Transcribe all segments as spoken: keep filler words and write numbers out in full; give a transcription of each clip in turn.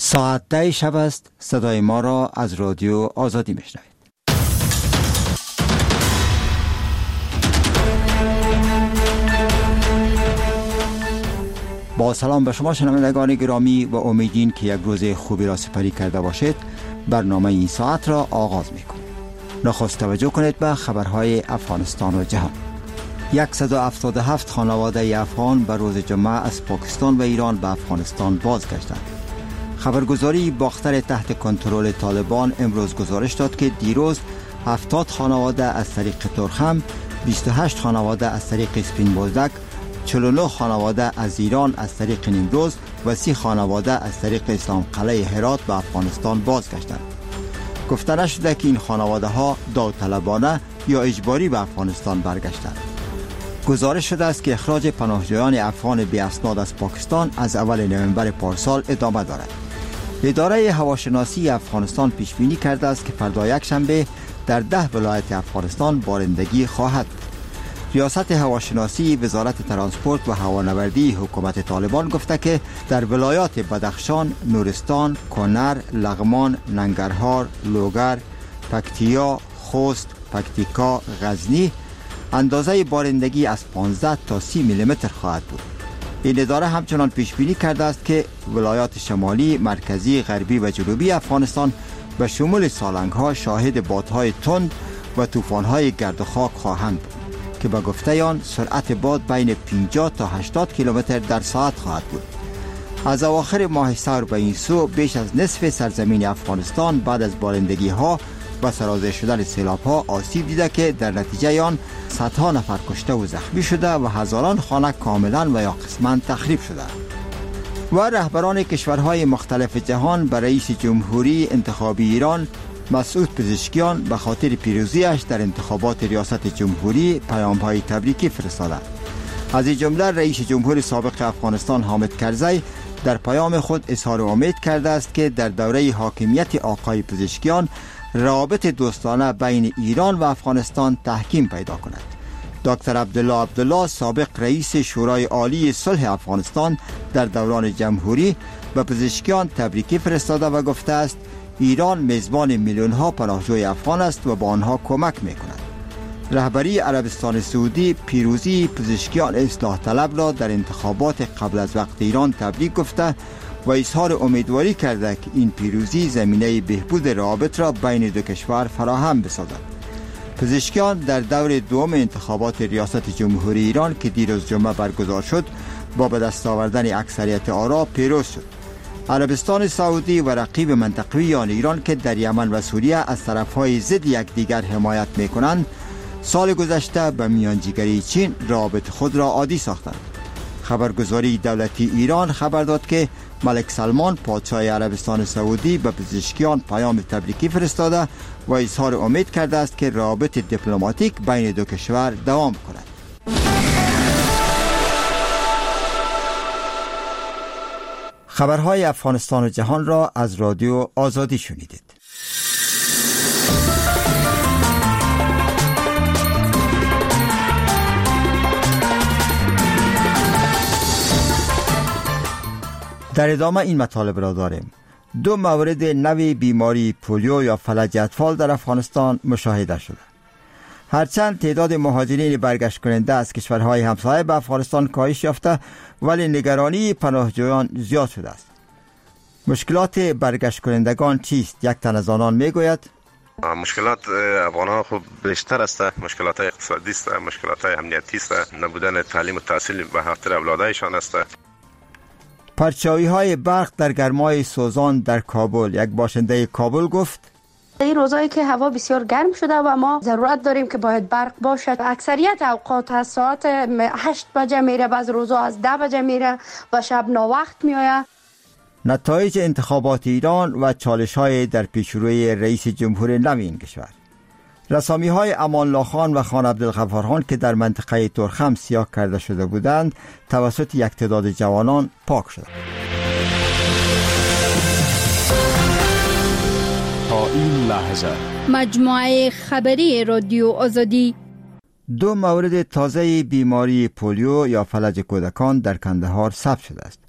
ساعت ده شب است. صدای ما را از رادیو آزادی میشنوید. با سلام به شما شنوندگان گرامی و امیدین که یک روز خوبی را سپری کرده باشید. برنامه این ساعت را آغاز میکنیم. نخست توجه کنید به خبرهای افغانستان و جهان. صد و هفتاد و هفت خانواده افغان به روز جمعه از پاکستان و ایران به افغانستان بازگشتند. خبرگزاری باختر تحت کنترل طالبان امروز گزارش داد که دیروز هفتاد خانواده از طریق ترخم، بیست و هشت خانواده از طریق اسپین بولدک، چهل و نه خانواده از ایران از طریق نیمروز و سی خانواده از طریق اسلام قلعه هرات به افغانستان بازگشتند. گفته نشده که این خانواده ها داوطلبانه یا اجباری به افغانستان برگشتند. گزارش شده است که اخراج پناهجویان افغان بی اسناد از پاکستان از اول نوامبر پارسال ادامه دارد. اداره هواشناسی افغانستان پیش بینی کرده است که فردا یک شنبه در ده ولایت افغانستان بارندگی خواهد بود. ریاست هواشناسی وزارت ترانسپورت و هوانوردی حکومت طالبان گفته که در ولایات بدخشان، نورستان، کنر، لغمان، ننگرهار، لوگر، پکتیا، خوست، پکتیکا، غزنی اندازه بارندگی از پانزده تا سی میلیمتر خواهد بود. این اداره همچنان پیش بینی کرده است که ولایات شمالی، مرکزی، غربی و جنوبی افغانستان به شمول سالنگ‌ها شاهد بادهای تند و طوفان‌های گرد و خاک خواهند بود که به گفته آن سرعت باد بین پنجاه تا هشتاد کیلومتر در ساعت خواهد بود. از اواخر ماه سور به این سو بیش از نصف سرزمین افغانستان بعد از بارندگی‌ها و سرازیر شدن سیلاب‌ها آسیب دیده که در نتیجه آن صدها نفر کشته و زخمی شده و هزاران خانه کاملا و یا قسماً تخریب شده. و رهبران کشورهای مختلف جهان به رئیس جمهوری انتخابی ایران مسعود پزشکیان به خاطر پیروزیش در انتخابات ریاست جمهوری پیام‌های تبریکی فرستادند. از این جمله رئیس جمهور سابق افغانستان حامد کرزی در پیام خود اظهار امید کرده است که در دوره حاکمیت آقای پزشکیان روابط دوستانه بین ایران و افغانستان تحکیم پیدا کند. دکتر عبدالله عبدالله سابق رئیس شورای عالی صلح افغانستان در دوران جمهوری به پزشکیان تبریکی فرستاده و گفته است ایران میزبان میلیون ها پناهجوی افغان است و با آنها کمک می کند. رهبری عربستان سعودی پیروزی پزشکیان اصلاح طلب را در انتخابات قبل از وقت ایران تبریک گفته و اظهار امیدواری کرده که این پیروزی زمینه بهبود روابط را بین دو کشور فراهم بسازد. پزشکیان در دور دوم انتخابات ریاست جمهوری ایران که دیروز جمعه برگزار شد با به دست آوردن اکثریت آرا پیروز شد. عربستان سعودی و رقیب منطقوی آن ایران که در یمن و سوریه از طرفهای ضد یکدیگر حمایت می‌کنند، سال گذشته به میانجیگری چین روابط خود را عادی ساختند. خبرگزاری دولتی ایران خبر داد که ملک سلمان پادشاه عربستان سعودی به پزشکیان پیام تبریکی فرستاده و اظهار امید کرده است که روابط دیپلماتیک بین دو کشور دوام کند. خبرهای افغانستان و جهان را از رادیو آزادی شنیدید. در ادامه این مطالب را داریم. دو مورد نوی بیماری پولیو یا فلج اطفال در افغانستان مشاهده شده. هرچند تعداد مهاجرین برگشت کننده از کشورهای همسایه به افغانستان کاهش یافته، ولی نگرانی پناهجویان زیاد شده است. مشکلات برگشت کنندگان چیست؟ یک تن از آنان میگوید مشکلات افغان‌ها خب بیشتر است. مشکلات اقتصادی است، مشکلات امنیتی است، نبودن تعلیم و تحصیل به خاطر اولادایشان است. پرچاوی های برق در گرمای سوزان در کابل. یک باشنده کابل گفت این روزایی که هوا بسیار گرم شده و ما ضرورت داریم که باید برق باشد. اکثریت اوقات از ساعت هشت بجه میره، بعض روزا از ده بجه میره و شب ناوقت میآید. نتایج انتخابات ایران و چالش های در پیشروی رئیس جمهور نوی این کشور. رسامی های امان الله خان و خان عبدالغفار خان که در منطقه ترخم سیاه کرده شده بودند توسط یک تعداد جوانان پاک شد. تا این لحظه مجموعه خبری رادیو آزادی. دو مورد تازه بیماری پولیو یا فلج کودکان در کندهار ثبت شده است.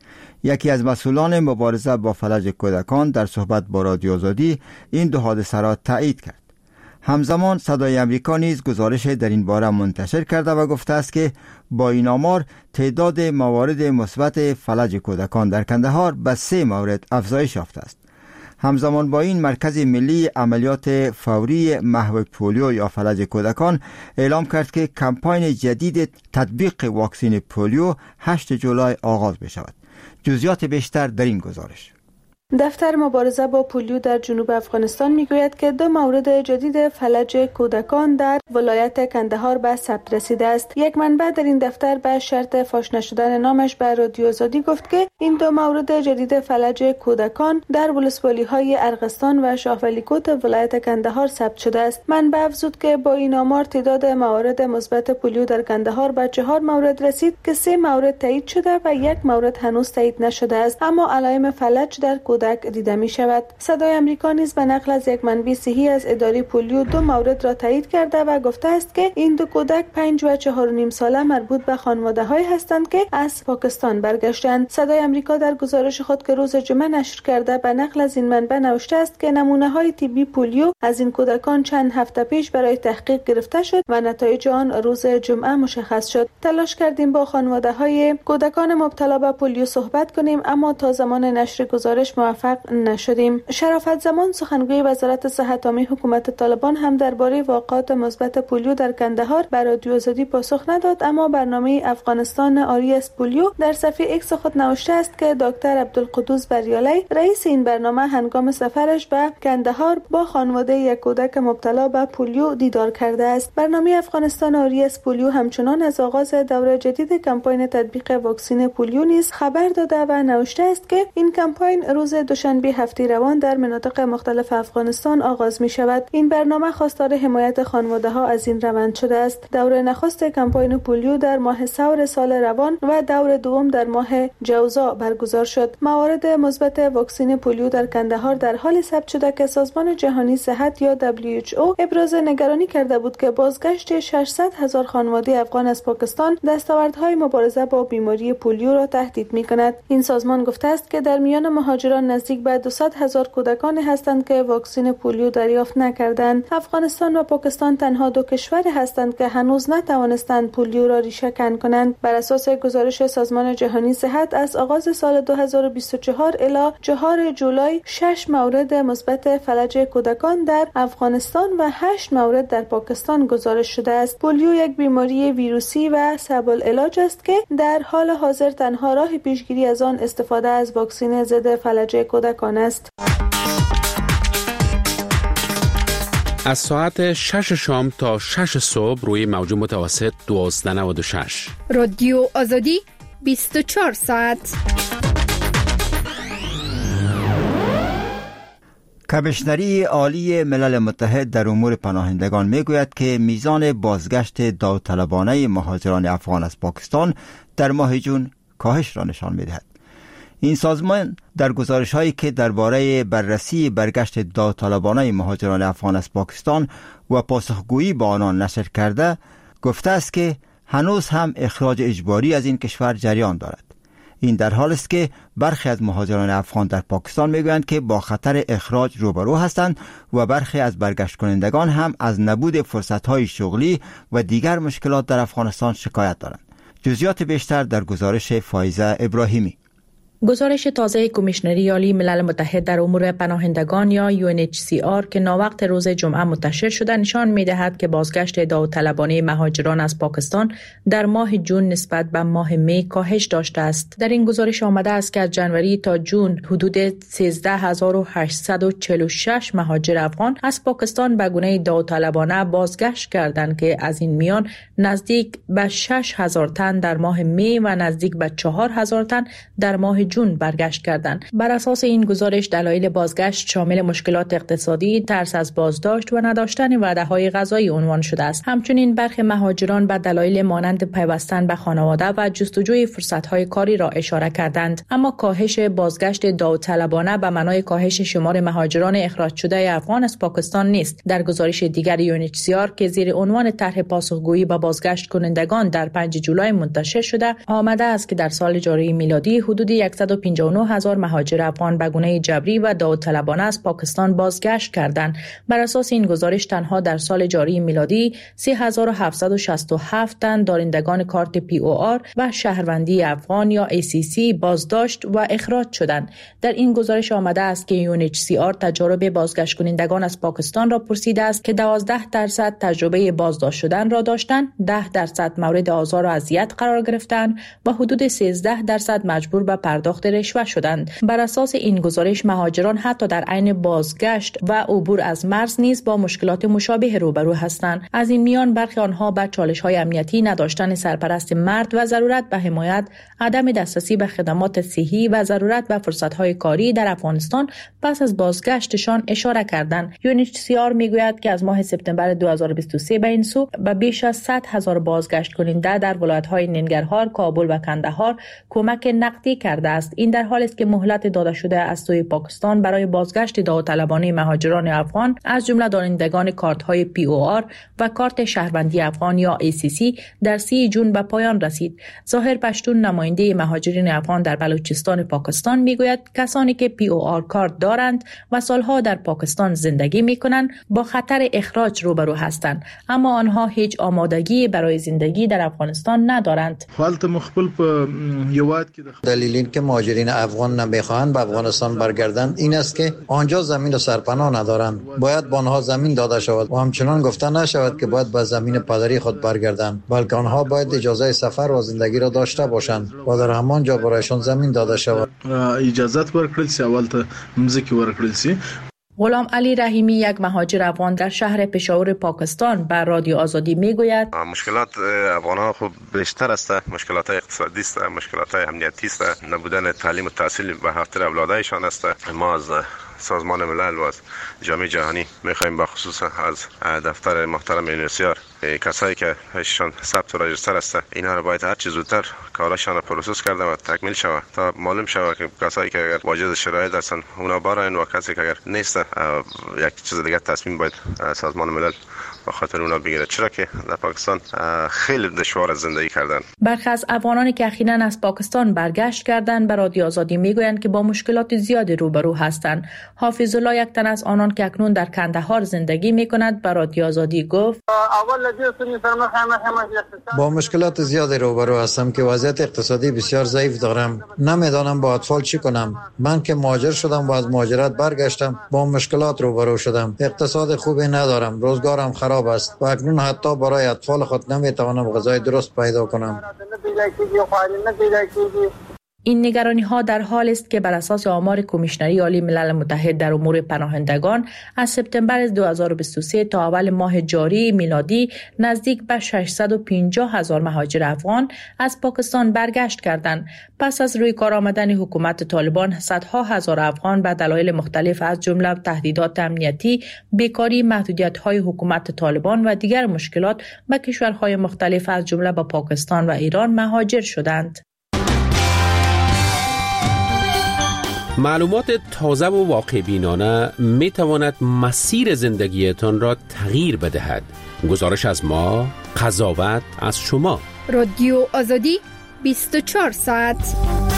یکی از مسئولان مبارزه با فلج کودکان در صحبت با رادیو آزادی این دو حادثه را تایید کرد. همزمان صدای امریکا نیز گزارش در این باره منتشر کرده و گفته است که با این آمار تعداد موارد مثبت فلج کودکان در کندهار به سه مورد افزایش یافته است. همزمان با این مرکز ملی عملیات فوری محو پولیو یا فلج کودکان اعلام کرد که کمپاین جدید تطبیق واکسن پولیو هشتم جولای آغاز می شود. جزئیات بیشتر در این گزارش. دفتر مبارزه با پولیو در جنوب افغانستان میگوید که دو مورد جدید فلج کودکان در ولایت کندهار به ثبت رسیده است. یک منبع در این دفتر به شرط فاش نشدن نامش به رادیو آزادی گفت که این دو مورد جدید فلج کودکان در ولسوالی‌های ارغستان و شاهولیکوت ولایت کندهار ثبت شده است. منبع افزود که با این آمار تعداد موارد مثبت پولیو در کندهار به چهار مورد رسید که سه مورد تایید شده و یک مورد هنوز تایید نشده است، اما علائم فلج در کودک دیده می شود. صدای امریکا نیز به نقل از یک منبع صحی از اداره پولیو دو مورد را تایید کرده و گفته است که این دو کودک پنج و چهار و نیم ساله مربوط به خانواده های هستند که از پاکستان برگشتند. صدای امریکا در گزارش خود که روز جمعه نشر کرده به نقل از این منبع نوشته است که نمونه های طبی پولیو از این کودکان چند هفته پیش برای تحقیق گرفته شد و نتایج آن روز جمعه مشخص شد. تلاش کردیم با خانواده های کودکان مبتلا به پولیو صحبت کنیم، اما تا زمان نشر گزارش موفق نشدیم. شرافت زمان سخنگوی وزارت صحت عامه حکومت طالبان هم درباره واقعات مثبت پولیو در کندهار به رادیو آزادی پاسخ نداد، اما برنامه افغانستان آری از پولیو در صفحه ایکس خود نوشته است که دکتر عبدالقدوس بریالی رئیس این برنامه هنگام سفرش به کندهار با خانواده یک کودک مبتلا به پولیو دیدار کرده است. برنامه افغانستان آری از پولیو همچنان از آغاز دوره جدید کمپاین تطبیق واکسن پولیو نیز خبر داده و نوشته است که این کمپاین روز دوشنبه هفته روان در مناطق مختلف افغانستان آغاز می شود. این برنامه خواستار حمایت خانواده ها از این روند شده است. دوره نخست کمپاین پولیو در ماه سور سال روان و دور دوم در ماه جوزا برگزار شد. موارد مثبت واکسن پولیو در کندهار در حال ثبت شده که سازمان جهانی صحت یا دبلیو اچ او ابراز نگرانی کرده بود که بازگشت ششصد هزار خانواده افغان از پاکستان دستاوردهای مبارزه با بیماری پولیو را تهدید می کند. این سازمان گفته است که در میان مهاجران نزدیک به دویست هزار کودکان هستند که واکسن پولیو دریافت نکردند. افغانستان و پاکستان تنها دو کشور هستند که هنوز نتوانستند پولیو را ریشه‌کن کنند. بر اساس گزارش سازمان جهانی صحت از آغاز سال دو هزار و بیست و چهار الی چهارم جولای شش مورد مثبت فلج کودکان در افغانستان و هشت مورد در پاکستان گزارش شده است. پولیو یک بیماری ویروسی و صعب العلاج است که در حال حاضر تنها راه پیشگیری از آن استفاده از واکسن ضد فلج کودکان است. از ساعت شش شام تا شش صبح روی موج متوسط دوازده نود و شش. رادیو آزادی بیست و چهار ساعت. کمیشنری عالی ملل متحد در امور پناهندگان میگوید که میزان بازگشت داوطلبانه مهاجران افغان از پاکستان در ماه جون کاهش را نشان میدهد. این سازمان در گزارش هایی که درباره بررسی برگشت داوطلبانه مهاجران افغان از پاکستان و پاسخگویی با آنان نشر کرده گفته است که هنوز هم اخراج اجباری از این کشور جریان دارد. این در حال است که برخی از مهاجران افغان در پاکستان میگویند که با خطر اخراج روبرو هستند و برخی از برگشت کنندگان هم از نبود فرصت‌های شغلی و دیگر مشکلات در افغانستان شکایت دارند. جزئیات بیشتر در گزارش فایزه ابراهیمی. گزارش تازه کمیشنری عالی ملل متحد در امور پناهندگان یا یو ان اچ سی آر که ناوقت روز جمعه منتشر شده نشان می‌دهد که بازگشت داوطلبانه مهاجران از پاکستان در ماه جون نسبت به ماه می کاهش داشته است. در این گزارش آمده است که از جنوری تا جون حدود سیزده هزار و هشتصد و چهل و شش مهاجر افغان از پاکستان به گونه داوطلبانه بازگشت کردند که از این میان نزدیک به شش هزار تن در ماه می و نزدیک به چهار هزار تن در ماه جون برگشت کردند. بر اساس این گزارش دلایل بازگشت شامل مشکلات اقتصادی، ترس از بازداشت و نداشتن وعده‌های غذایی عنوان شده است. همچنین برخی مهاجران به دلایل مانند پیوستن به خانواده و جستجوی فرصت‌های کاری را اشاره کردند. اما کاهش بازگشت داوطلبانه به معنای کاهش شمار مهاجران اخراج شده افغان از پاکستان نیست. در گزارش دیگر یو ان اچ سی آر که زیر عنوان طرح پاسخگویی با بازگشت کنندگان در پنجم جولای منتشر شده، آمده است که در سال جاری میلادی حدود ششصد و پنجاه و نه هزار مهاجر افغان به گونه جبری و داوطلبانه از پاکستان بازگشت کردند. بر اساس این گزارش تنها در سال جاری میلادی سه هزار و هفتصد و شصت و هفت تن دارندگان کارت پی او آر و شهروندی افغان یا ای سی سی بازداشت و اخراج شدند. در این گزارش آمده است که یو ان اچ سی آر تجارب بازگشت کنندگان از پاکستان را پرسیده است که دوازده درصد تجربه بازداشت شدن را داشتند، ده درصد مورد آزار و اذیت قرار گرفتند و حدود سیزده درصد مجبور به پرداخت رشوه شدند. بر اساس این گزارش مهاجران حتی در عین بازگشت و عبور از مرز نیز با مشکلات مشابه روبرو هستند. از این میان برخی آنها به چالش‌های امنیتی، نداشتن سرپرست مرد و ضرورت به حمایت، عدم دسترسی به خدمات صحی و ضرورت به فرصت‌های کاری در افغانستان پس از بازگشتشان اشاره کردند. یو ان اچ سی آر میگوید که از ماه سپتامبر دو هزار و بیست و سه به این سو به بیش از صد هزار بازگشت کننده در ولایت‌های ننگرهار، کابل و کندهار کمک نقدی کرده است. این در حالی است که مهلت داده شده از سوی پاکستان برای بازگشت داوطلبانه مهاجران افغان از جمله دارندگان کارت‌های پی او آر و کارت شهروندی افغان یا ای سی سی در سی جون به پایان رسید. ظاهر پشتون، نماینده مهاجرین افغان در بلوچستان پاکستان میگوید کسانی که پی او آر کارت دارند و سالها در پاکستان زندگی میکنند با خطر اخراج روبرو هستند، اما آنها هیچ آمادگی برای زندگی در افغانستان ندارند. دلیل این که مهاجرین افغان نمیخواهند به افغانستان برگردند این است که آنجا زمین و سرپناه ندارند. باید به آنها زمین داده شود و همچنان گفته نشود که باید به زمین پدری خود برگردند، بلکه آنها باید اجازه سفر و زندگی را داشته باشند و در همان جا برایشان زمین داده شود. اجازه ورکړل شي، اول ته مځکه ورکړل شي. غلام علی رحیمی، یک مهاجر افغان در شهر پشاور پاکستان، بر رادیو آزادی میگوید مشکلات افغان‌ها خوب بیشتر است، مشکلات اقتصادی است، مشکلات امنیتی است، نبودن تعلیم و تحصیل به خاطر اولادایشان است. ما از سازمان ملل و از جامعه جهانی می‌خوایم به خصوص از دفتر محترم یو ان اچ سی آر کسایی که هشتان ثبت و رجیستر است اینا را باید هر چه زودتر کارشان را پروسس کرده و تکمیل شود تا معلوم شود که کسایی که اگر واجد شرایط هستند اونا بارن و کسی که اگر نیست یک چیز دیگه تصمیم باید سازمان ملل به خاطر اونا بگیره، چرا که در پاکستان خیلی دشوار زندگی کردن. برخی از افغانانی که اخیراً از پاکستان برگشت کردند به رادیو آزادی میگویند که با مشکلات زیادی روبرو هستند. حافظ الله، یک تن از آنان که اکنون در کندهار زندگی میکند، به رادیو آزادی گفت با مشکلات زیادی روبرو هستم که وضعیت اقتصادی بسیار ضعیف دارم. نمیدانم با اطفال چی کنم. من که مهاجر شدم و از مهاجرت برگشتم با مشکلات روبرو شدم. اقتصاد خوبی ندارم، روزگارم خراب است و اکنون حتی برای اطفال خود نمیتوانم غذای درست پیدا کنم. این نگرانی ها در حال است که بر اساس آمار کمیشنری عالی ملل متحد در امور پناهندگان از سپتامبر دو هزار و بیست و سه تا اول ماه جاری میلادی نزدیک به ششصد و پنجاه هزار مهاجر افغان از پاکستان برگشت کردند. پس از روی کار آمدن حکومت طالبان، صدها هزار افغان به دلایل مختلف از جمله تهدیدات امنیتی، بیکاری، محدودیت‌های حکومت طالبان و دیگر مشکلات به کشورهای مختلف از جمله به پاکستان و ایران مهاجر شدند. معلومات تازه و واقع بینانه می تواند مسیر زندگیتان را تغییر بدهد. گزارش از ما، قضاوت از شما. رادیو آزادی بیست و چهار ساعت.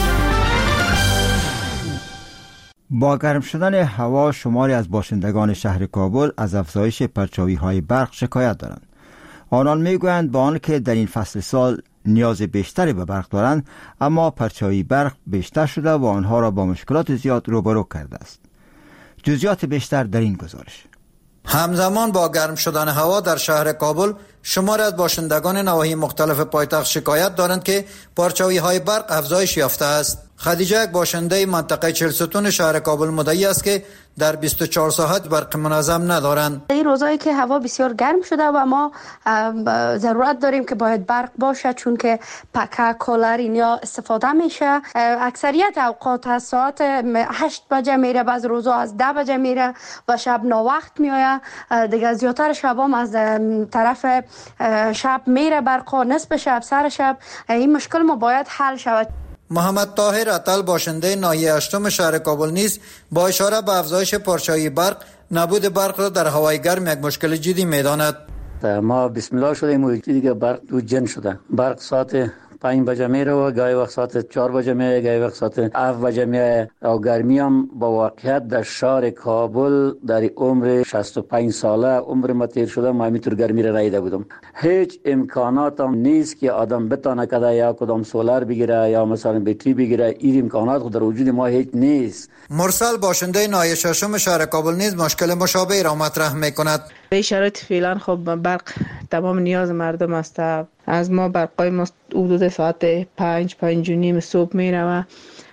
با گرم شدن هوا شماری از باشندگان شهر کابل از افزایش پرچاوی‌های برق شکایت دارند. آنان میگویند با آنکه در این فصل سال نیاز بیشتری به برق دارند، اما پرچاوی برق بیشتر شده و آنها را با مشکلات زیاد روبرو کرده است. جزئیات بیشتر در این گزارش. همزمان با گرم شدن هوا در شهر کابل شماری از باشندگان نواحی مختلف پایتخت شکایت دارند که پرچاوی‌های برق افزایش یافته است. خدیجه، یک باشنده منطقه چهل ستون شهر کابل، مدعی است که در بیست و چهار ساعت برق منظم ندارند. این روزایی که هوا بسیار گرم شده و ما ضرورت داریم که باید برق باشه، چون که پکه، کولر اینا استفاده میشه. اکثریت اوقات از ساعت هشت بجه میره، بعض روزا از ده بجه میره و شب ناوقت میآید. دیگه زیادتر شبام از طرف شب میره برق، نصف شب، سر شب. این مشکل ما باید حل شود. محمد طاهر عطل، باشنده ناحیه هشتم شهر کابل نیز با اشاره به افزایش پرچاوی برق، نبود برق را در هوای گرم یک مشکل جدی می‌داند. ما بسم الله شدیم و دیگه برق دو جن شده. برق ساعت پنج بجه میره و گاهی وقت ساعت چهار بجه میره، گاهی وقت ساعت هفت بجه میره. و گرمی هم با واقعیت در شهر کابل در عمر شصت و پنج ساله عمر ما تیر شده، ما همینطور گرمی را رایده بودم. هیچ امکانات هم نیست که آدم بتانه کده یا کدام سولار بگیره یا مثلا بطری بگیره. این امکانات خود در وجود ما هیچ نیست. مرسل باشنده ناحیه ششم شهر کابل نیز مشکل مشابه را مطرح میکند. به شرایط فعلا خب برق تمام نیاز مردم است. از ما برقای ما حدود ساعت پنج پنج و نیم صبح میره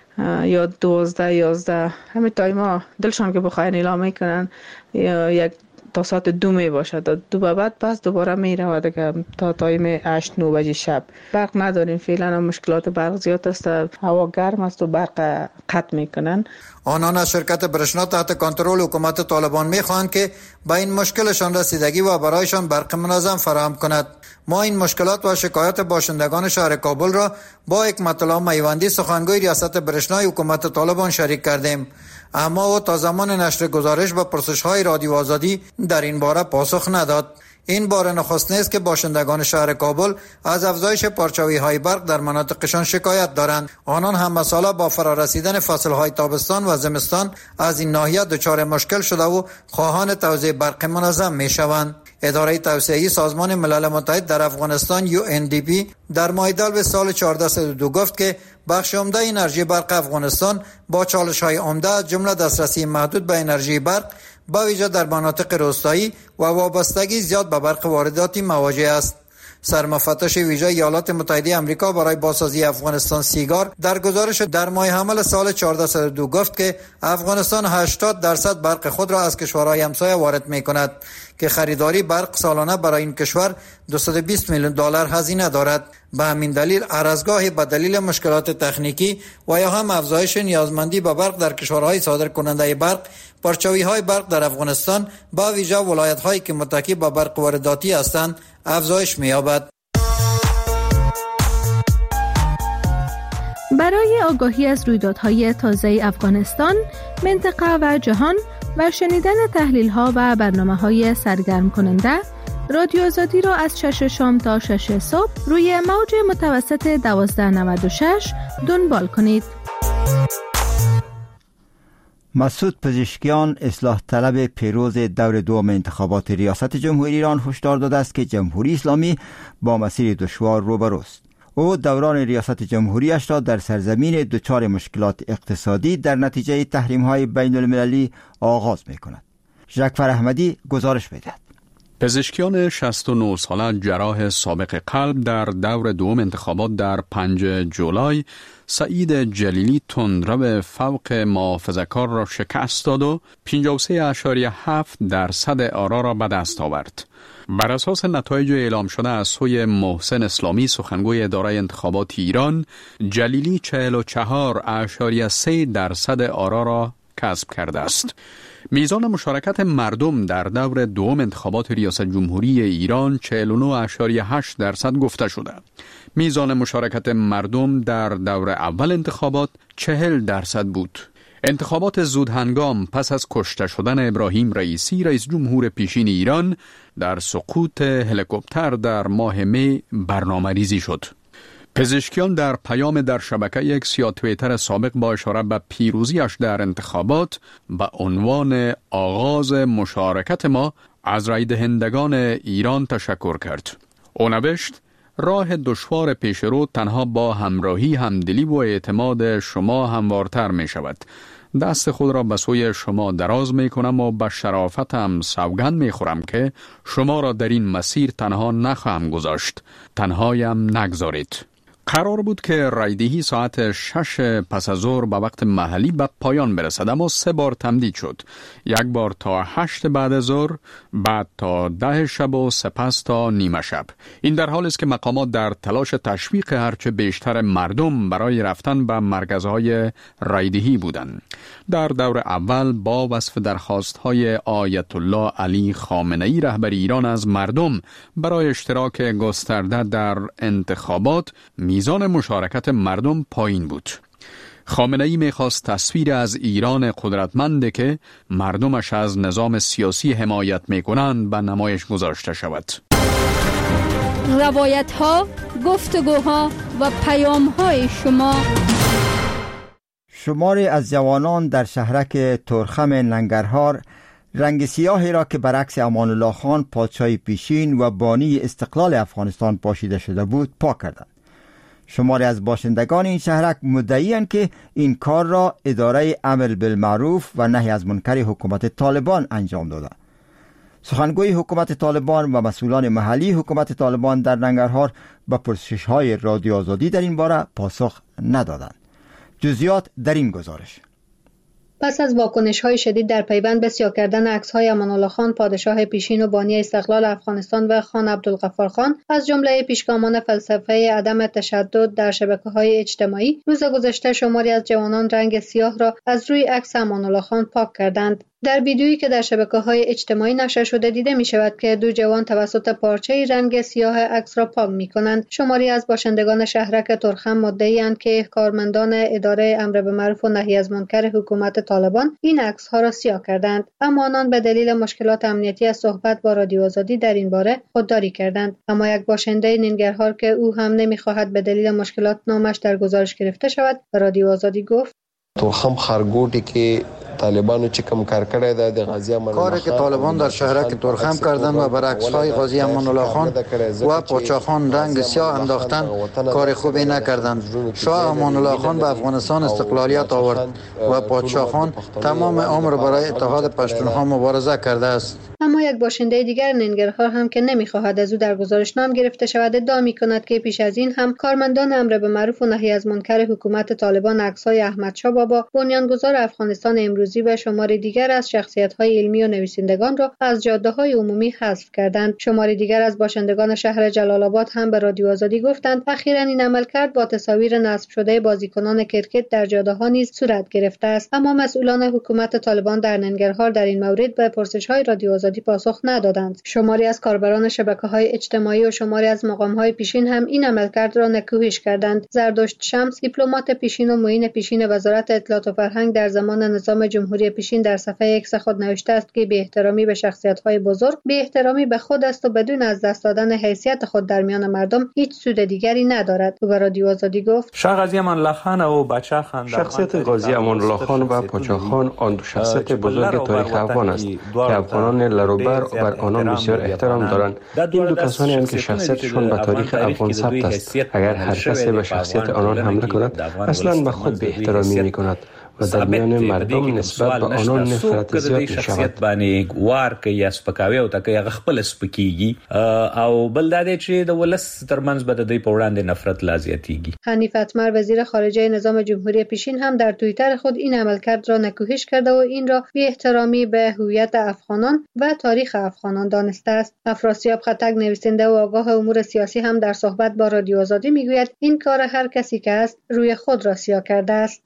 یا دوازده یازده همه تایما دلشان که بخواین اعلام میکنن یا یک تا ساعت دو می باشد، دو به بعد پس دوباره می رود که تا تایم هشت نو بجه شب. برق نداریم فعلا، مشکلات برق زیاد است، هوا گرم است و برق قطع میکنن. آنان از شرکت برشنا تحت کنترل حکومت طالبان میخواهند که به این مشکلشان رسیدگی و برایشان برق منظم فراهم کند. ما این مشکلات و شکایت باشندگان شهر کابل را با حکمت الله میوندی سخنگوی ریاست برشنای حکومت طالبان شریک کردیم، اما او تا زمان نشر گزارش و پرسش‌های رادیو آزادی در این باره پاسخ نداد. این بار نخست نیست که باشندگان شهر کابل از افزایش پارچوی‌های برق در مناطقشان شکایت دارند. آنان هم ساله با فرارسیدن فصل‌های تابستان و زمستان از این ناحیه دچار مشکل شده و خواهان توزیع برق منظم می‌شوند. اداره توسعه‌ای سازمان ملل متحد در افغانستان یو ان دی پی در ماه دلو سال چهارده صد و دو گفت که بخش عمده انرژی برق افغانستان با چالش‌های عمده از جمله دسترسی محدود به انرژی برق با ویژه در مناطق روستایی و وابستگی زیاد به برق وارداتی مواجه است. سرمفتش ویژه ایالات متحده آمریکا برای بازسازی افغانستان سیگار در گزارش در ماه حمل سال چهارده صد و دو گفت که افغانستان هشتاد درصد برق خود را از کشورهای همسایه وارد می‌کند که خریداری برق سالانه برای این کشور دویست و بیست میلیون دلار هزینه دارد. به همین دلیل هر از گاهی به دلیل مشکلات تکنیکی و یا هم افزایش نیازمندی به برق در کشورهای صادر کننده برق، پارچوی‌های برق در افغانستان با ویژه ولایت‌هایی که متکی به برق وارداتی هستند افزایش می‌یابد. برای آگاهی از رویدادهای تازه افغانستان، منطقه و جهان و شنیدن تحلیل‌ها و برنامه‌های سرگرم کننده، رادیو آزادی را از شش شام تا شش صبح روی موج متوسط دوازده نود و شش دنبال کنید. مسعود پزشکیان، اصلاح طلب پیروز دور دوم انتخابات ریاست جمهوری ایران، هشدار داده است که جمهوری اسلامی با مسیر دشوار روبروست. او دوران ریاست جمهوریش را در سرزمین دچار مشکلات اقتصادی در نتیجه تحریم‌های بین المللی آغاز می‌کند. ژکفر احمدی گزارش می‌دهد. پزشکیان شصت و نه ساله جراح سابق قلب در دور دوم انتخابات در پنجم جولای سعید جلیلی تندرو فوق محافظه‌کار را شکست داد و پنجاه و سه اشاریه هفت درصد آرا را به دست آورد. بر اساس نتایج اعلام شده از سوی محسن اسلامی، سخنگوی اداره انتخابات ایران، جلیلی چهل و چهار اشاریه سه درصد آرا را کسب کرده است. میزان مشارکت مردم در دور دوم انتخابات ریاست جمهوری ایران چهل و نه اشاریه هشت درصد گفته شده. میزان مشارکت مردم در دور اول انتخابات چهل درصد بود. انتخابات زودهنگام پس از کشته شدن ابراهیم رئیسی رئیس جمهور پیشین ایران در سقوط هلیکوپتر در ماه می برنامه ریزی شد. پزشکیان در پیام در شبکه اکس یا توییتر سابق با اشاره به پیروزیش در انتخابات به عنوان آغاز مشارکت ما از رای دهندگان ایران تشکر کرد. او نوشت: راه دشوار پیش رو تنها با همراهی، همدلی و اعتماد شما هموارتر می شود. دست خود را به سوی شما دراز می کنم و به شرافتم سوگند می خورم که شما را در این مسیر تنها نخواهم گذاشت، تنهایم نگذارید. قرار بود که رایدهی ساعت شش پس از ظهر به وقت محلی به پایان برسد، اما سه بار تمدید شد. یک بار تا هشت بعد از ظهر، بعد تا ده شب و سپس تا نیمه شب. این در حالی است که مقامات در تلاش تشویق هرچه بیشتر مردم برای رفتن به مرکزهای رایدهی بودند. در دور اول با وصف درخواست‌های آیت الله علی خامنه‌ای رهبر ایران از مردم برای اشتراک گسترده در انتخابات، میزان مشارکت مردم پایین بود. خامنه‌ای می‌خواست تصویر از ایران قدرتمنده که مردمش از نظام سیاسی حمایت می‌کنند به نمایش گذاشته شود. روایت‌ها گفتگوها و پیام‌های شما. شماری از جوانان در شهرک ترخم ننگرهار رنگ سیاهی را که برعکس امان الله خان پادشاه پیشین و بانی استقلال افغانستان پاشیده شده بود پاک کردند. شماری از باشندگان این شهرک مدعی‌اند که این کار را اداره امر بالمعروف و نهی از منکر حکومت طالبان انجام داده. سخنگوی حکومت طالبان و مسئولان محلی حکومت طالبان در ننگرهار به پرسش‌های رادیو آزادی در این باره پاسخ ندادند. جزئیات در این گزارش. پس از واکنش‌های شدید در پیوند به سیاه کردن عکس‌های امان الله خان پادشاه پیشین و بانی استقلال افغانستان و خان عبدالغفار خان از جمله پیشگامان فلسفه عدم تشدد در شبکه‌های اجتماعی، روز گذشته شماری از جوانان رنگ سیاه را از روی عکس امان الله خان پاک کردند. در ویدیویی که در شبکه‌های اجتماعی نشر شده دیده می شود که دو جوان توسط پارچه رنگ سیاه عکس را پاک می کنند. شماری از باشندگان شهرک ترخم مدعی‌اند که کارمندان اداره امر به معروف و نهی از منکر حکومت طالبان این عکس‌ها را سیاه کردند، اما آنان به دلیل مشکلات امنیتی از صحبت با رادیو آزادی در این باره خودداری کردند. اما یک باشنده ننگرهار که او هم نمی‌خواهد به دلیل مشکلات نامش در گزارش گرفته شود، به رادیو آزادی گفت: ترخم خرگوٹی که طالبانو چې کوم کار کړی دی د غازی امان الله کاری که طالبان در شهرک ترخم کردند و برعکس های غازی امان الله خان و پاچا خان رنگ سیاه انداختند کار خوبی نکردند. شاه امان الله خان به افغانستان استقلالیت آورد و پاچا خان تمام عمر برای اتحاد پشتونها مبارزه کرده است. اما یک باشنده دیگر ننگرهار هم که نمیخواهد از او در گزارش نام گرفته شود ادعا می‌کند که پیش از این هم کارمندان امر به معروف و نهی از منکر حکومت طالبان عکس‌های احمد شاه بابا بنیانگذار افغانستان امروزی و شماری دیگر از شخصیت‌های علمی و نویسندگان را از جاده‌های عمومی حذف کردند. شماری دیگر از باشندگان شهر جلال آباد هم به رادیو آزادی گفتند اخیراً این عملکرد با تصاویر نصب شده بازیکنان کرکت در جاده‌ها نیز صورت گرفته است. اما مسئولان حکومت طالبان در ننگرهار در این مورد به پرسش‌های رادیو آزادی پاسخ ندادند. شماری از کاربران شبکه‌های اجتماعی و شماری از مقام‌های پیشین هم این عملکرد را نکوهش کردند. زردشت شمس، دیپلمات پیشین و معین پیشین وزارت اطلاعات و فرهنگ در زمان نظام جمهوری پیشین در صفحه ایکس خود نوشته است که بی احترامی به شخصیت‌های بزرگ بی احترامی به خود است و بدون از دست دادن حیثیت خود در میان مردم هیچ سود دیگری ندارد. او به رادیو آزادی گفت: شاه غازی امان الله خان و پاچا خان شخصیت غازی امان الله خان و پاچا خان آن دو شخصیت بزرگ تاریخ افغان است که افغانان لروبر بر آنان بسیار احترام دارند. این دو کسانی هم که شخصیتشان به تاریخ افغان ثبت است. اگر هر کسی به شخصیت آنان حمله کند اصلا به خود بی احترامی می‌کند و در میان مردم نسبت به آنان نفرت زیاد می شود. باندې وار کوي سپکاوي او تکي هغه خپل سپکیږي او بل دا دی چې د ولس ترمنځ به د دوی په وړاندې نفرت لا زیاتیږي. حنیف اتمر وزیر خارجه نظام جمهوری پیشین هم در توییتر خود این عملکرد را نکوهش کرده و این را بی احترامی به هویت افغانان و تاریخ افغانان دانسته است. افراسیاب خطک نویسنده و آگاه امور سیاسی هم در صحبت با رادیو آزادی میگوید این کار هر کسی که است روی خود را سیاه کرده است.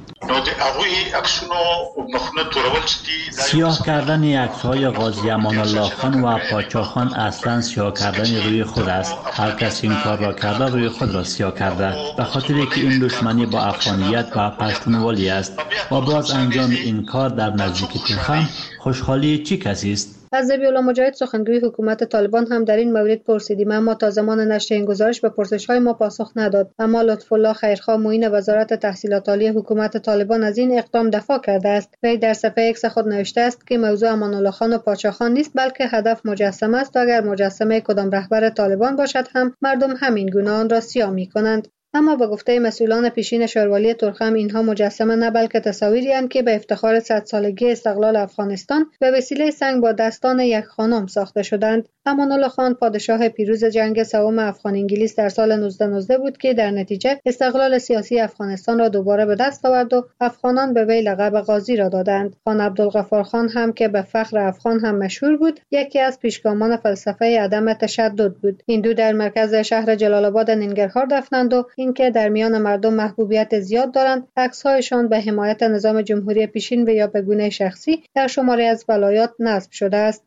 سیاه کردن عکس‌های غازی امان الله خان و پاچا خان اصلا سیاه کردن روی خود است. هر کس این کار را کرده روی خود را سیاه کرده، به خاطر که این دشمنی با افغانیت و پشتونوالی است و باز انجام این کار در نزدیک ترخم خوشحالی چی کسی است؟ از ذبیح الله مجاهد سخنگوی حکومت طالبان هم در این مورد پرسیدیم اما تا زمان نشر این گزارش به پرسش‌های ما پاسخ نداد. اما لطف الله خیرخواه معین وزارت تحصیلات عالی حکومت طالبان از این اقدام دفاع کرده است. وی در صفحه ایکس خود نوشته است که موضوع امان الله خان و پاچا خان نیست بلکه هدف مجسمه است و اگر مجسمه کدام رهبر طالبان باشد هم مردم همین گونه آن را سیاه می‌کنند. اما به گفته مسئولان پیشین شاروالی ترخم اینها مجسمه نه بلکه تصاویری اند که به افتخار صد سالگی استقلال افغانستان به وسیله سنگ با دستان یک خانم ساخته شدند. امان الله خان پادشاه پیروز جنگ سوم افغان انگلیس در سال نوزده نوزده بود که در نتیجه استقلال سیاسی افغانستان را دوباره به دست آورد و افغانان به وی لقب غازی را دادند. خان عبدالغفار خان هم که به فخر افغان هم مشهور بود یکی از پیشگامان فلسفه عدم تشدد بود. این دو در مرکز شهر جلال آباد ننگرهار دفنند و اینکه در میان مردم محبوبیت زیاد دارند. عکس‌هایشان به حمایت نظام جمهوری پیشین و یا به گونه شخصی در شماری از ولایات نصب شده است.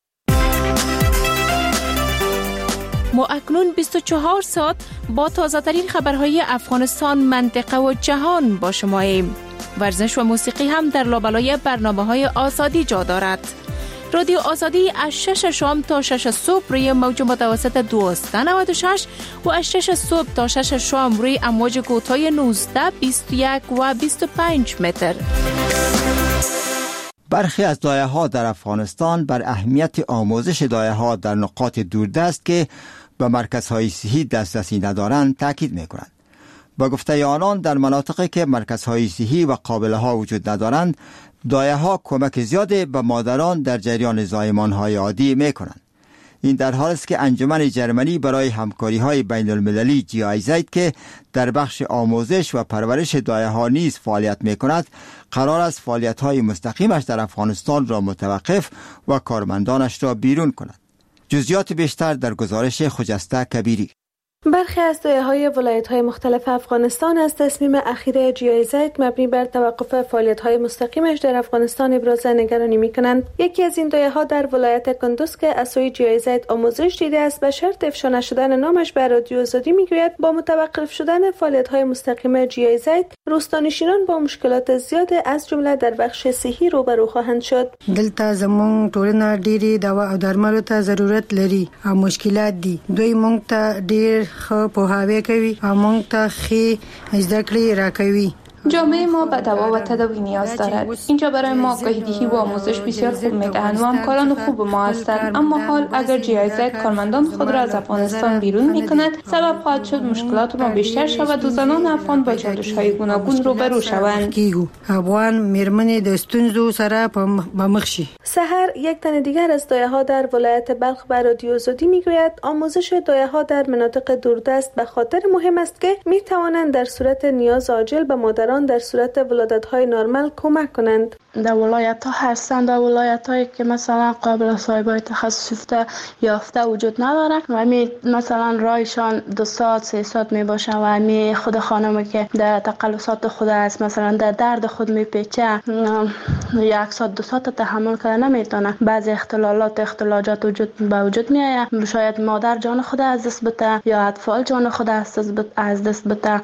ما اکنون بیست و چهار ساعت با تازه‌ترین خبرهای افغانستان، منطقه و جهان با شماییم. ورزش و موسیقی هم در لابلای برنامه‌های آزادی جا دارد. رادیو آزادی از شش شام تا شش صبح روی موج متوسط دویست و نود و شش و از شش صبح تا شش شام روی امواج کوتاه نوزده، بیست و یک و بیست و پنج متر. برخی از دایه‌ها در افغانستان بر اهمیت آموزش دایه‌ها در نقاط دوردست که به مرکزهای صحی دسترسی ندارند تاکید می‌کنند. با گفته آنان در مناطقی که مرکزهای صحی و قابله‌ها وجود ندارند، دایه‌ها کمک زیادی به مادران در جریان زایمان‌های عادی می‌کنند. این در حالی است که انجمن جرمنی برای همکاری‌های بین‌المللی جی آی زد که در بخش آموزش و پرورش دایه‌ها نیز فعالیت می‌کند، قرار است فعالیت‌های مستقیمش در افغانستان را متوقف و کارمندانش را بیرون کند. جزئیات بیشتر در گزارش خجسته کبیری. برخی از دایه‌های ولایت‌های مختلف افغانستان از تصمیم اخیر جی آی زد مبنی بر توقف فعالیت‌های مستقیمش در افغانستان ابراز نگرانی می‌کنند. یکی از این دایه‌ها در ولایت کندوز که از سوی جی آی زد آموزش دیده است به شرط افشا نشدن نامش به رادیو آزادی می‌گوید با متوقف شدن فعالیت‌های مستقیم جی آی زد روستانشینان با مشکلات زیاد از جمله در بخش صحی روبرو خواهند شد. دلته زمون ټولنه ډېری دوا او درملو ته ضرورت لري او مشکلات دي. دوی مونږ ته ډېر خو پوهاوی کوي او مونږ ته خې زده کړې راکوي. جامعه ما به دوا و تداوی نیاز دارد. اینجا برای ما آگاهی‌دهی و آموزش بسیار خوب می‌دهند و همکاران خوب ما هستند. اما حال اگر جی آی زد کارمندان خود را از افغانستان بیرون می‌کند، سبب خواهد شد مشکلات ما بیشتر شود و زنان افغان با چالش‌های گوناگون روبرو شوند. افغان میرمنې د ستونزو سره په مخ شي. سحر یک تن دیگر از دایه‌ها در ولایت بلخ به رادیو آزادی می‌گوید آموزش دایه‌ها در مناطق دوردست به خاطر مهم است که می‌توانند در صورت نیاز عاجل به مادران در صورت ولادت‌های نرمال کمک کنند. در ولایت‌ها هستند در ولایت‌هایی که مثلا قابل صاحبای تخصص یافته وجود نداره و می مثلا رایشان دو ساعت سه ساعت می باشه و می خود خانمی که در تقلصات خود است مثلا در درد خود میپیچه یک ساعت دو ساعت تحمل کرده نمیتونه. بعضی اختلالات اختلاجات وجود به وجود میآید. شاید مادر جان خود از دست بده یا اطفال جان خود از دست بده.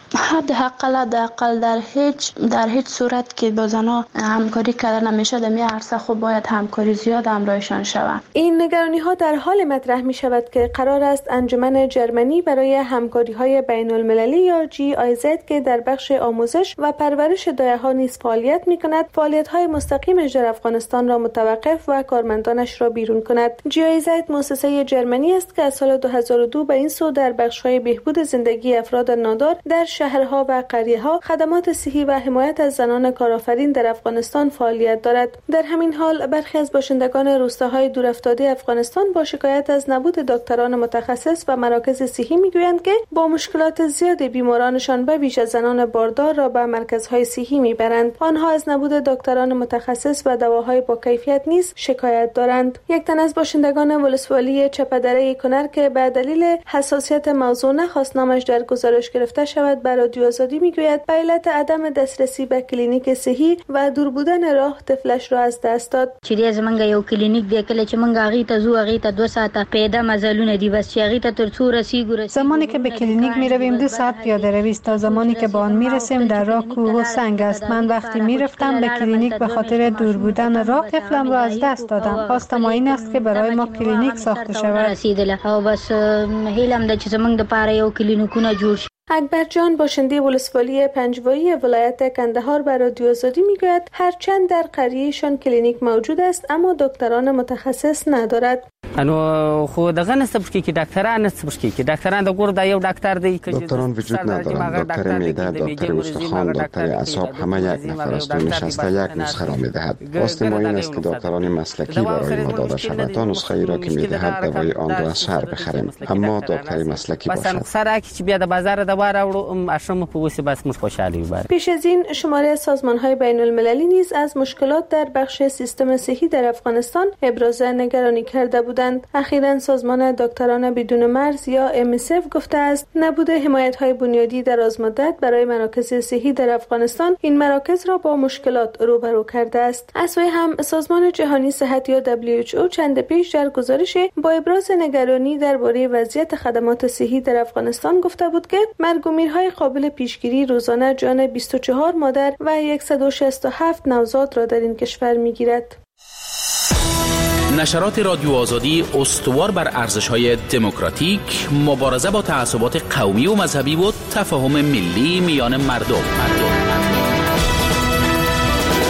حداقل حداقل در هیچ در هیچ صورت که با زنها همکاری کردن نمیشه در می عرصه خود باید همکاری زیاد همراهشان شود. این نگرانی ها در حال مطرح می شود که قرار است انجمن جرمنی برای همکاری های بین المللی یا جی آی زد که در بخش آموزش و پرورش دایه ها نیز فعالیت می کند فعالیت های مستقیمش در افغانستان را متوقف و کارمندانش را بیرون کند. جی آی زد مؤسسه جرمنی است که از سال دو هزار و دو به این سو در بخش های بهبود زندگی افراد نادار در شهرها و قریه‌ها خدمات صحی و حمایت از زنان کارآفرین در افغانستان فعالیت دارد. در همین حال برخی از باشندگان روستاهای دورافتاده افغانستان با شکایت از نبود دکتران متخصص و مراکز صحی میگویند که با مشکلات زیاد بیمارانشان به ویژه زنان باردار را به مرکزهای صحی میبرند. آنها از نبود دکتران متخصص و دواهای با کیفیت نیز شکایت دارند. یک تن از باشندگان ولسوالی چپدره کنر که به دلیل حساسیت موضوع نخواست نامش در گزارش گرفته شود بر رادیو آزادی میگوید به علت عدم دسترسی به کلینیک صحی و دور بودن راه طفلش را از دست داد. چې زمونږ یو کلینیک دی کله چې مونږ هغه ته زو هغه ته دو ساعته پیدا مزلونه دی بس چې هغه ته تر څو رسیدو. زمانی که به کلینیک میرویم دو ساعت پیاده روی است تا زمانی که به آن میرسیم در راه کوه و سنگ است. من وقتی میرفتم به کلینیک به خاطر دور بودن راه طفلم را از دست دادم. خواستم این است که برای ما کلینیک ساخته شود. او بس هیلم د چې زمونږ د پاره یو کلینیکونه جوړ شي. اکبر جان باشنده ولسوالی پنجوایی ولایت کندهار بر رادیو آزادی میگوید هرچند در قریهشان کلینیک موجود است اما دکتران متخصص ندارد. انو خو دغه نسبت کې دکتران نسبت کې دکتران د ګور د یو دکتر دی که دکتران وجود ندارند. دکتر معده، دکتر استخوان، دکتر اعصاب همه یک نفر است و نشسته یک نسخه را میدهد. قصد ما این است که دکتران مسلکی برای ما داده شود تا نسخه ای را که میدهد دوای آن را از شهر بخریم اما دکتر مسلکی باشد. سره چې بیا د بازار د واره او اشم په وسی بس مش خوشحالی بر. پیش از این شماره سازمان‌های بین‌المللی نیز از مشکلات در بخش سیستم صحی در افغانستان ابراز نگرانی کرده بودند. اخیراً سازمان دکتران بدون مرز یا ام اس اف گفته است نبود حمایت‌های بنیادی در مدت برای مراکز صحی در افغانستان این مراکز را با مشکلات روبرو کرده است. از سوی هم سازمان جهانی صحت یا دبلیو اچ او چند پیش در گزارش با ابراز نگرانی درباره وضعیت خدمات صحی در افغانستان گفته بود که مرگ و میرهای قابل پیشگیری روزانه جان بیست و چهار مادر و صد و شصت و هفت نوزاد را در این کشور می‌گیرد. نشرات رادیو آزادی استوار بر ارزش‌های دموکراتیک، مبارزه با تعصبات قومی و مذهبی و تفاهم ملی میان مردم. مردم.